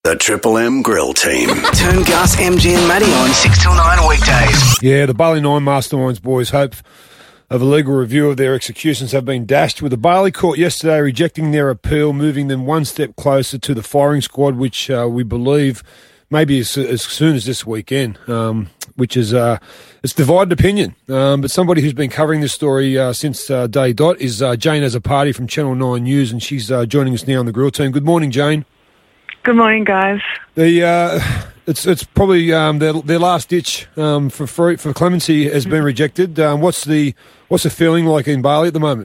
The Triple M Grill Team. Turn Gus, MG and Matty on 6 till 9 weekdays. Yeah, the Bailey 9 Masterminds boys hope of a legal review of their executions have been dashed, with the Bailey Court yesterday rejecting their appeal, moving them one step closer to the firing squad, which we believe maybe as soon as this weekend, which is it's divided opinion. But somebody who's been covering this story since day dot is Jane Azzopardi from Channel 9 News, and she's joining us now on the Grill Team. Good morning, Jane. Good morning, guys. It's probably their last ditch for clemency has been rejected. What's the feeling like in Bailey at the moment?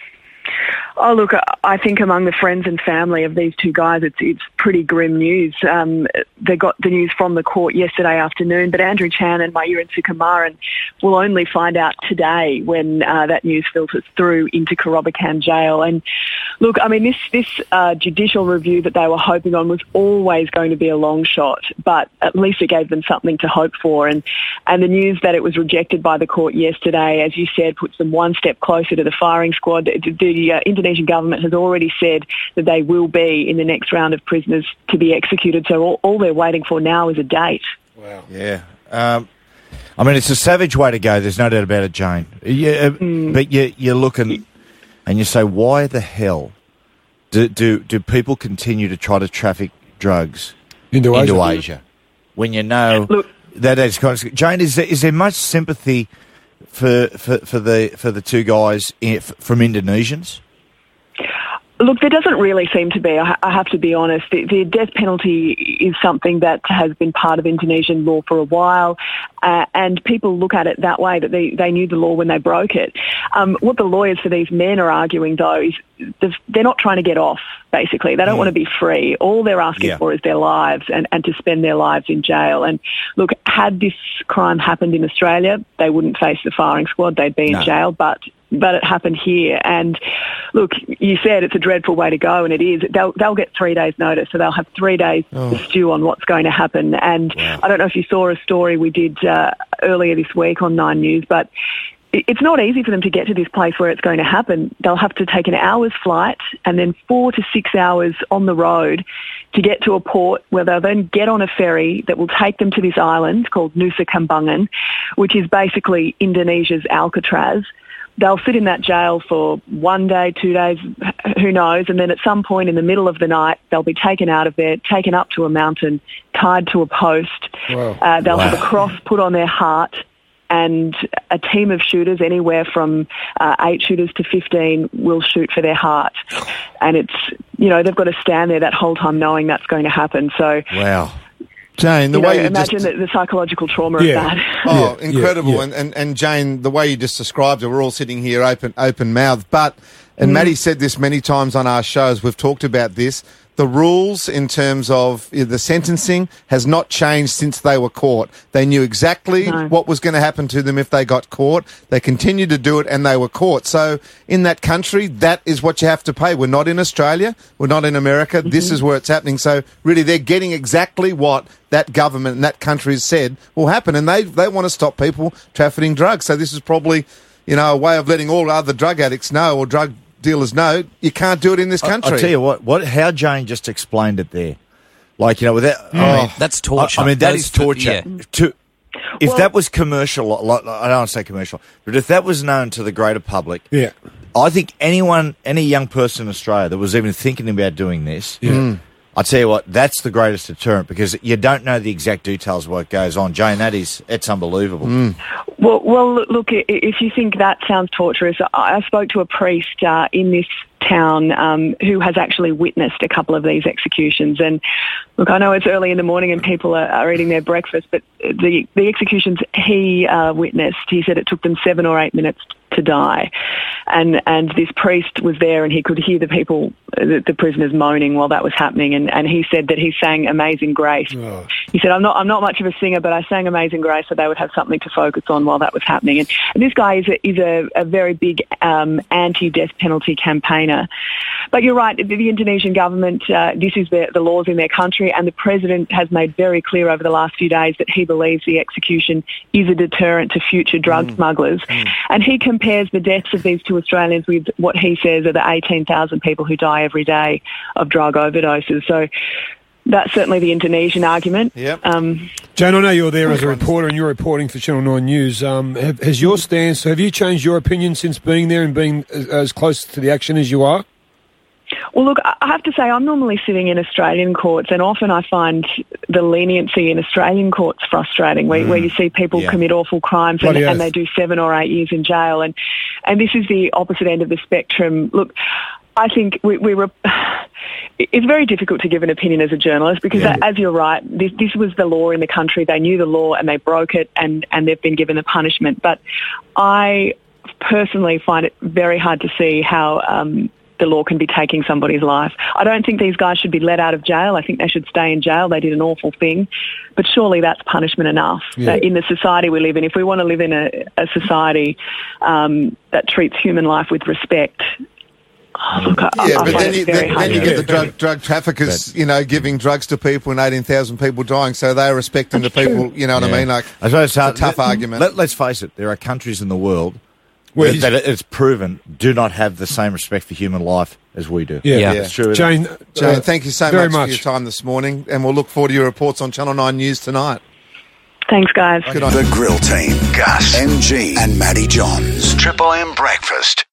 Oh, look, I think among the friends and family of these two guys, it's pretty grim news. They got the news from the court yesterday afternoon, but Andrew Chan and Mayuran Sukumaran will only find out today when that news filters through into Carobacam Jail. And look, I mean, this judicial review that they were hoping on was always going to be a long shot, but at least it gave them something to hope for. And the news that it was rejected by the court yesterday, as you said, puts them one step closer to the firing squad. The Indonesian government has already said that they will be in the next round of prisoners to be executed. So all they're waiting for now is a date. Wow. Yeah. I mean, it's a savage way to go. There's no doubt about it, Jane. Yeah, but you're looking and you say, why the hell do people continue to try to traffic drugs into Asia when you know that is kind of... Jane, is there much sympathy for the two guys from Indonesians? Look, there doesn't really seem to be. I have to be honest. The death penalty is something that has been part of Indonesian law for a while, and people look at it that way, that they knew the law when they broke it. What the lawyers for these men are arguing, though, is they're not trying to get off, basically. They don't want to be free. All they're asking for is their lives and to spend their lives in jail. And look, had this crime happened in Australia, they wouldn't face the firing squad. They'd be in jail, but it happened here. And look, you said it's a dreadful way to go, and it is. They'll get 3 days' notice, so they'll have 3 days to stew on what's going to happen. And I don't know if you saw a story we did earlier this week on 9 News, but it's not easy for them to get to this place where it's going to happen. They'll have to take an hour's flight and then 4 to 6 hours on the road to get to a port where they'll then get on a ferry that will take them to this island called Nusa Kambangan, which is basically Indonesia's Alcatraz. They'll sit in that jail for 1 day, 2 days, who knows, and then at some point in the middle of the night, they'll be taken out of there, taken up to a mountain, tied to a post. Wow. They'll have a cross put on their heart, and a team of shooters, anywhere from 8 shooters to 15, will shoot for their heart. And it's, they've got to stand there that whole time knowing that's going to happen. So, wow. Jane, imagine the psychological trauma of that. Oh, incredible. Yeah. And Jane, the way you just described it, we're all sitting here open-mouthed. And Maddie said this many times on our shows, we've talked about this, the rules in terms of the sentencing has not changed since they were caught. They knew exactly what was going to happen to them if they got caught. They continued to do it and they were caught. So in that country, that is what you have to pay. We're not in Australia. We're not in America. This is where it's happening. So really they're getting exactly what that government and that country has said will happen. And they want to stop people trafficking drugs. So this is probably, a way of letting all other drug addicts know, or drug dealers know, you can't do it in this country. I'll tell you how Jane just explained it there. Like, without... that's torture. I mean, that is torture. If that was commercial, I don't want to say commercial, but if that was known to the greater public, I think any young person in Australia that was even thinking about doing this, I tell you what, that's the greatest deterrent, because you don't know the exact details of what goes on. Jane, it's unbelievable. Well, look, if you think that sounds torturous, I spoke to a priest in this town who has actually witnessed a couple of these executions. And look, I know it's early in the morning and people are eating their breakfast, but the executions he witnessed, he said it took them 7 or 8 minutes to die. And this priest was there and he could hear the people, the prisoners moaning while that was happening. And he said that he sang Amazing Grace. Oh. He said, I'm not much of a singer, but I sang Amazing Grace so they would have something to focus on while that was happening. And this guy is a very big anti-death penalty campaigner. But you're right, the Indonesian government, this is the laws in their country, and the president has made very clear over the last few days that he believes the execution is a deterrent to future drug smugglers. And he compares the deaths of these two Australians with what he says are the 18,000 people who die every day of drug overdoses. So That's certainly the Indonesian argument. Yep. Jane, I know you're there as a reporter and you're reporting for Channel 9 News. Has your stance, have you changed your opinion since being there and being as close to the action as you are? Well, look, I have to say I'm normally sitting in Australian courts, and often I find the leniency in Australian courts frustrating, where you see people commit awful crimes and they do 7 or 8 years in jail. And this is the opposite end of the spectrum. Look, I think it's very difficult to give an opinion as a journalist because, as you're right, this was the law in the country. They knew the law and they broke it, and they've been given the punishment. But I personally find it very hard to see how the law can be taking somebody's life. I don't think these guys should be let out of jail. I think they should stay in jail. They did an awful thing. But surely that's punishment enough in the society we live in. If we want to live in a society that treats human life with respect, but then you get the drug traffickers, giving drugs to people and 18,000 people dying, so they're respecting the people, you know what I mean? Like, it's a tough argument. Let's face it, there are countries in the world that it's proven do not have the same respect for human life as we do. Yeah. It's true. Jane, thank you so much for your time this morning, and we'll look forward to your reports on Channel 9 News tonight. Thanks, guys. The Grill Team, Gus, MG and Matty Johns. Triple M Breakfast.